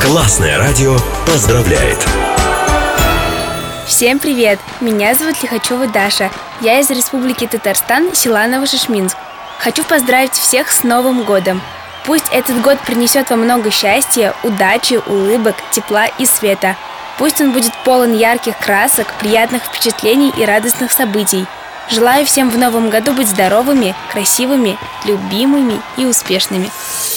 Классное радио поздравляет! Всем привет! Меня зовут Лихачева Даша. Я из Республики Татарстан, села Новошишминск. Хочу поздравить всех с Новым годом. Пусть этот год принесет вам много счастья, удачи, улыбок, тепла и света. Пусть он будет полон ярких красок, приятных впечатлений и радостных событий. Желаю всем в новом году быть здоровыми, красивыми, любимыми и успешными.